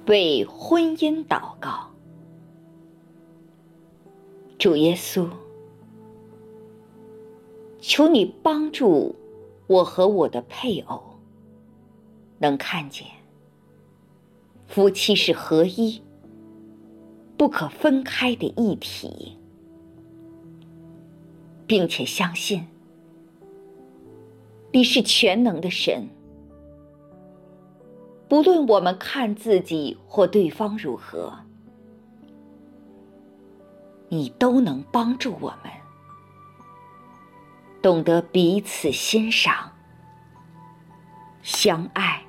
为婚姻祷告。主耶稣，求你帮助我和我的配偶能看见夫妻是合一、不可分开的一体，并且相信你是全能的神，不论我们看自己或对方如何，你都能帮助我们懂得彼此欣赏、相爱、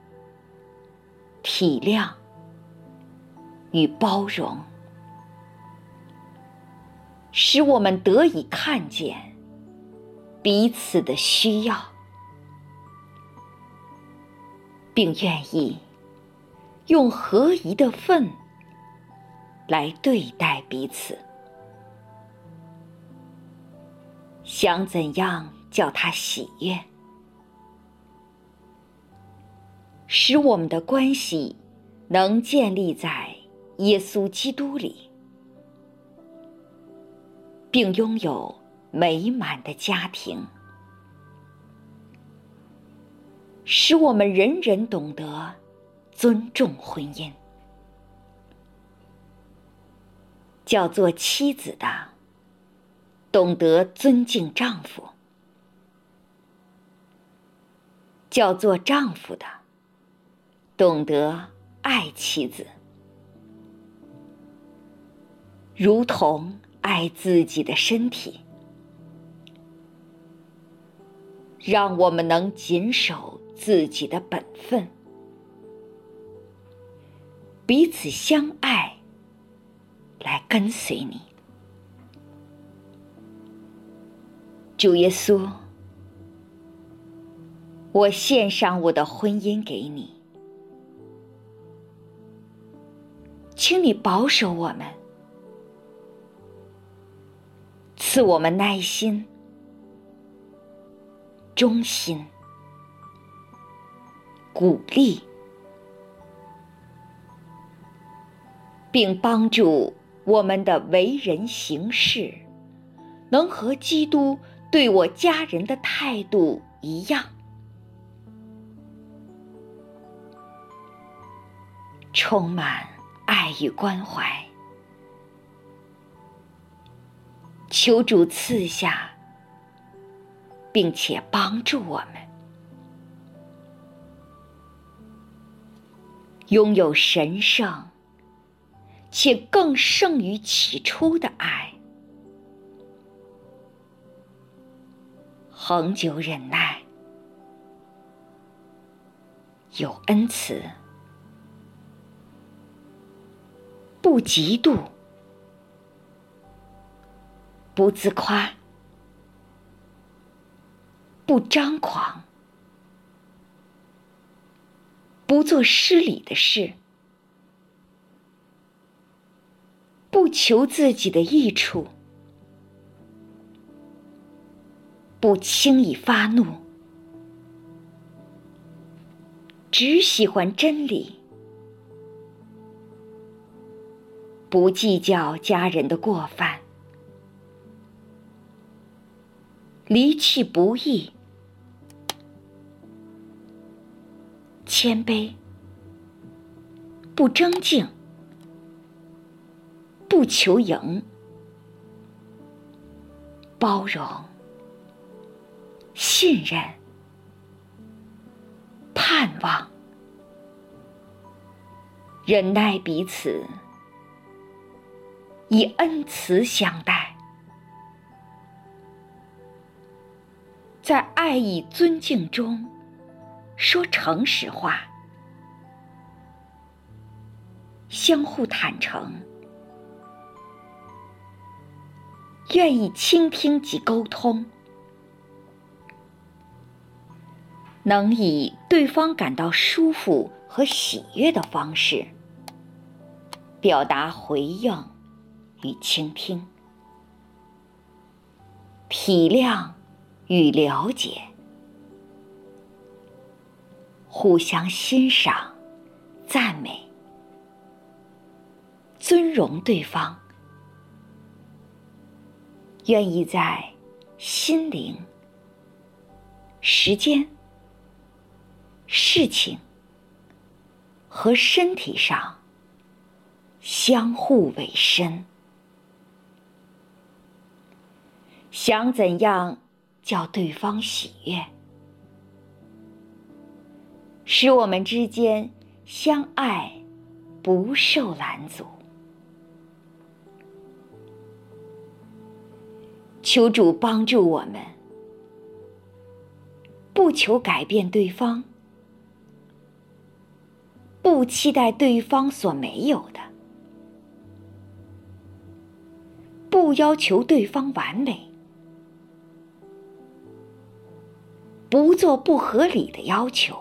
体谅与包容，使我们得以看见彼此的需要，并愿意用合宜的分来对待彼此。想怎样叫他喜悦，使我们的关系能建立在耶稣基督里，并拥有美满的家庭，使我们人人懂得尊重婚姻。叫做妻子的懂得尊敬丈夫，叫做丈夫的懂得爱妻子，如同爱自己的身体。让我们能谨守自己的本分，彼此相爱，来跟随你。主耶稣，我献上我的婚姻给你，请你保守我们，赐我们耐心、忠心、鼓励，并帮助我们的为人行事能和基督对我家人的态度一样，充满爱与关怀。求主赐下并且帮助我们拥有神圣且更胜于起初的爱，恒久忍耐，有恩慈，不嫉妒，不自夸，不张狂，不做失礼的事，不求自己的益处，不轻易发怒，只喜欢真理，不计较家人的过犯，离弃不义，谦卑，不争竞，不求赢，包容，信任，盼望，忍耐彼此，以恩慈相待，在爱与尊敬中说诚实话，相互坦诚，愿意倾听及沟通，能以对方感到舒服和喜悦的方式表达回应与倾听，体谅与了解，互相欣赏、赞美尊荣对方，愿意在心灵、时间、事情和身体上相互委身。想怎样叫对方喜悦，使我们之间相爱不受拦阻。求主帮助我们，不求改变对方，不期待对方所没有的，不要求对方完美，不做不合理的要求，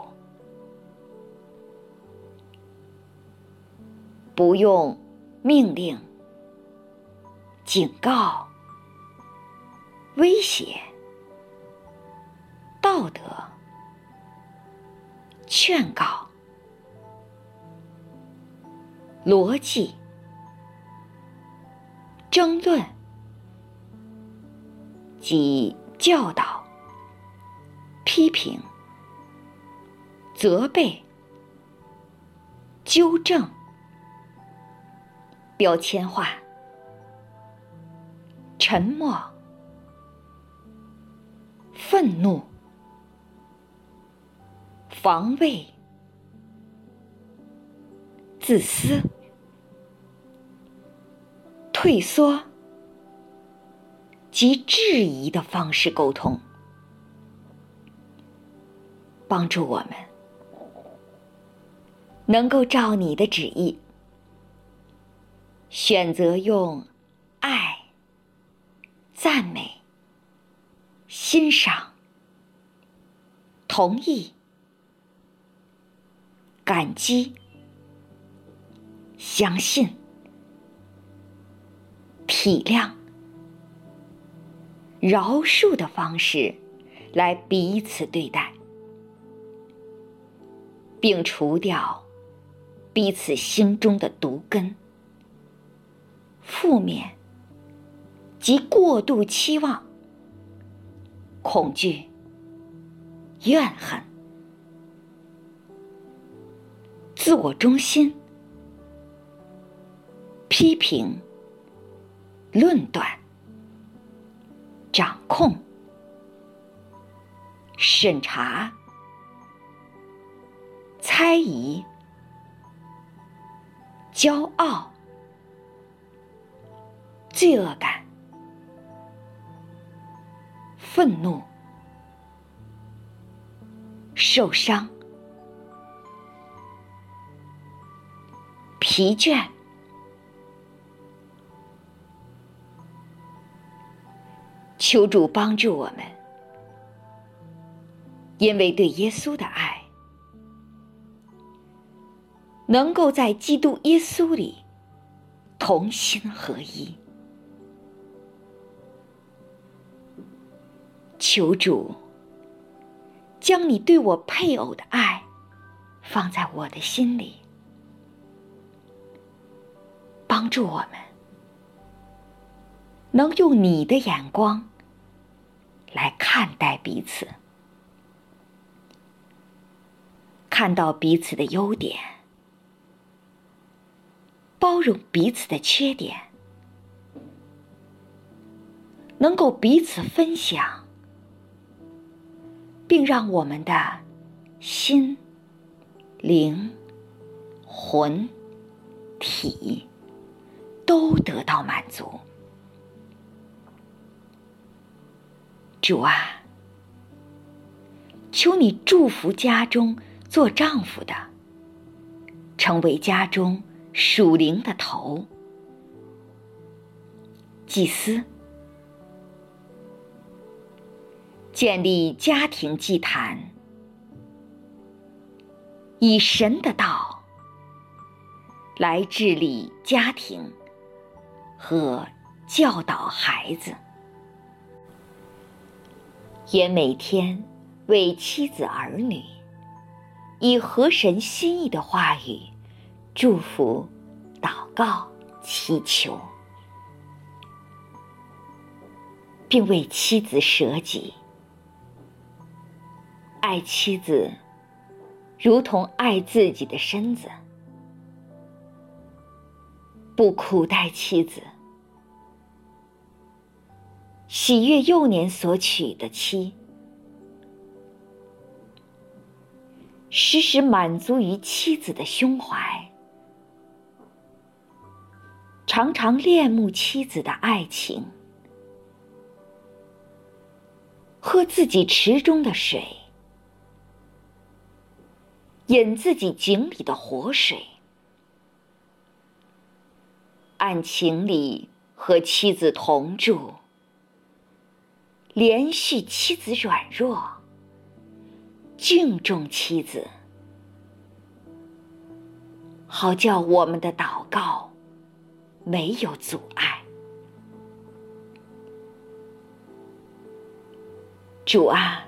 不用命令、警告、威胁、道德、劝告、逻辑、争论及教导、批评、责备、纠正、标签化、沉默、愤怒、防卫、自私、退缩及质疑的方式沟通，帮助我们能够照你的旨意，选择用爱、赞美、欣赏、同意、感激、相信、体谅、饶恕的方式来彼此对待，并除掉彼此心中的毒根、负面及过度期望、恐惧、怨恨、自我中心、批评、论断、掌控、审查、猜疑、骄傲、罪恶感、愤怒、受伤、疲倦、求主帮助我们，因为对耶稣的爱，能够在基督耶稣里同心合一。求主将你对我配偶的爱放在我的心里，帮助我们能用你的眼光来看待彼此，看到彼此的优点，包容彼此的缺点，能够彼此分享，并让我们的心、灵、魂、体都得到满足。主啊，求你祝福家中做丈夫的，成为家中属灵的头，祭司，建立家庭祭坛，以神的道来治理家庭和教导孩子，也每天为妻子儿女以合神心意的话语祝福、祷告、 祈求，并为妻子舍己，爱妻子如同爱自己的身子，不苦待妻子，喜悦幼年所娶的妻，时时满足于妻子的胸怀，常常恋慕妻子的爱情，喝自己池中的水，饮自己井里的活水，按情理和妻子同住，怜恤妻子软弱，敬重妻子，好叫我们的祷告没有阻碍。主啊，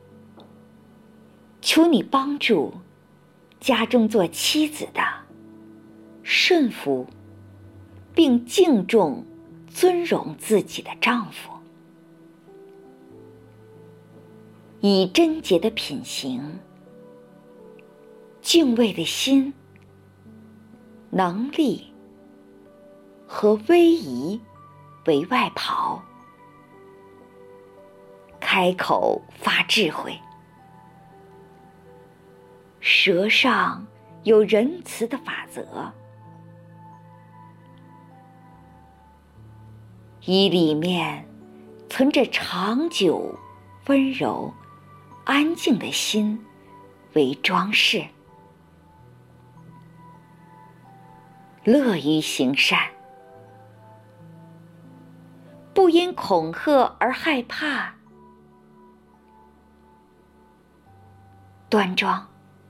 求你帮助家中做妻子的顺服并敬重尊荣自己的丈夫，以贞洁的品行、敬畏的心、能力和威仪为外袍，开口发智慧，舌上有仁慈的法则，以里面存着长久、温柔、安静的心为装饰，乐于行善，不因恐吓而害怕，端庄，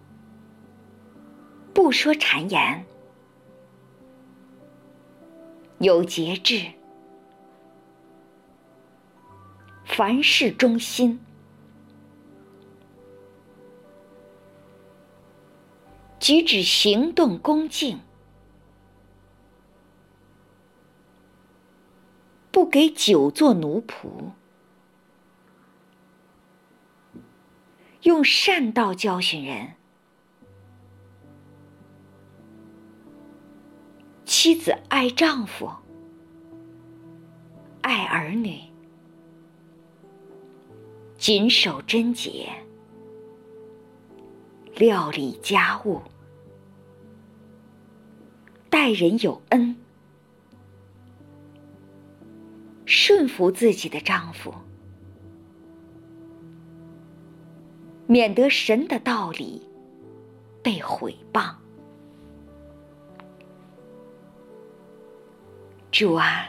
不说谗言，有节制，凡事忠心，举止行动恭敬，不给酒做奴仆，用善道教训人。妻子爱丈夫，爱儿女，谨守贞洁，料理家务，待人有恩，顺服自己的丈夫，免得神的道理被毁谤。主啊，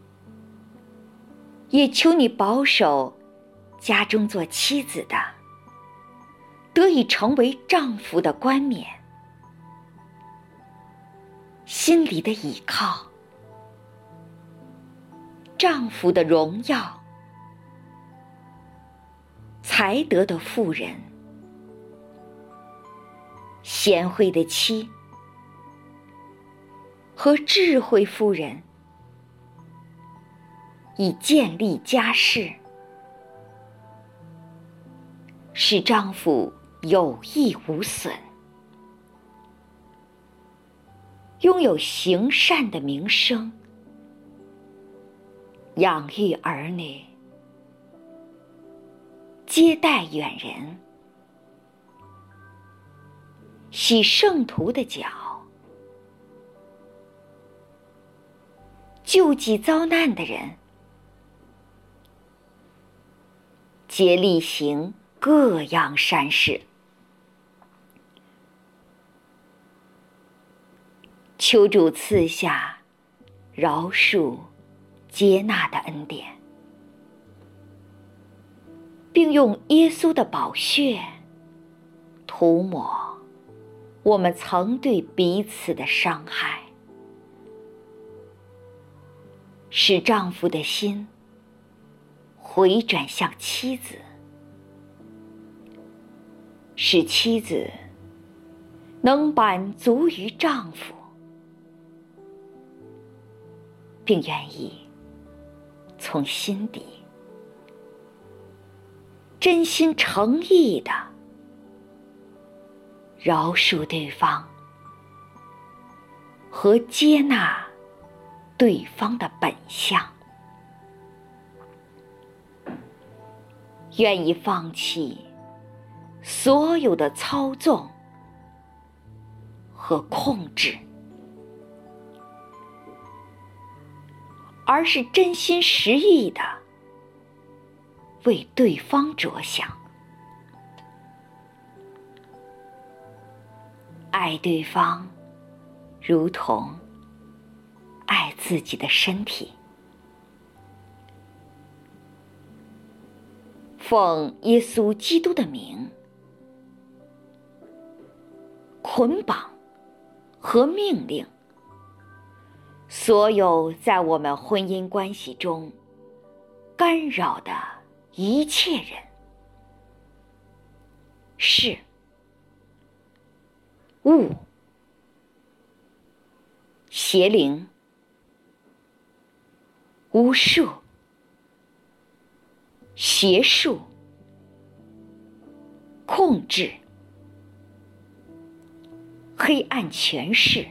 也求你保守家中做妻子的得以成为丈夫的冠冕，心里的倚靠，丈夫的荣耀，才德的妇人，贤惠的妻和智慧妇人，以建立家室，使丈夫有益无损，拥有行善的名声，养育儿女，接待远人，洗圣徒的脚，救济遭难的人，竭力行各样善事。求主赐下饶恕、接纳的恩典，并用耶稣的宝血涂抹我们曾对彼此的伤害，使丈夫的心回转向妻子，使妻子能满足于丈夫， 并愿意从心底真心诚意地饶恕对方和接纳对方的本相，愿意放弃所有的操纵和控制，而是真心实意地为对方着想，爱对方如同爱自己的身体。奉耶稣基督的名，捆绑和命令所有在我们婚姻关系中干扰的一切人、事、物、邪灵、巫术、邪术、控制、黑暗权势，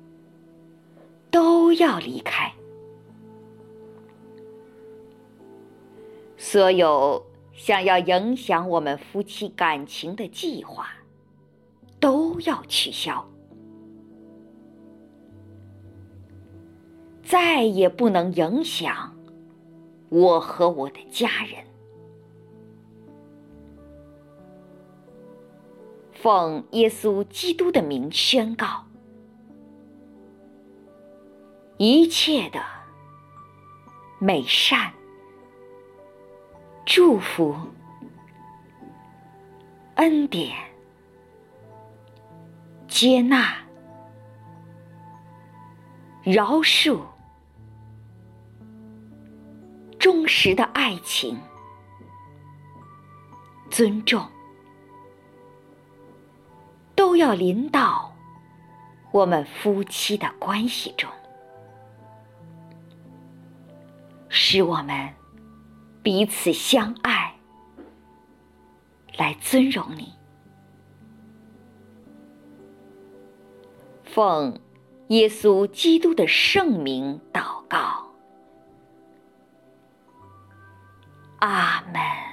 都要离开。所有想要影响我们夫妻感情的计划都要取消，再也不能影响我和我的家人。奉耶稣基督的名宣告，一切的美善、祝福、恩典、接纳、饶恕、忠实的爱情、尊重，都要临到我们夫妻的关系中，使我们彼此相爱，来尊荣你。奉耶稣基督的圣名祷告，阿们。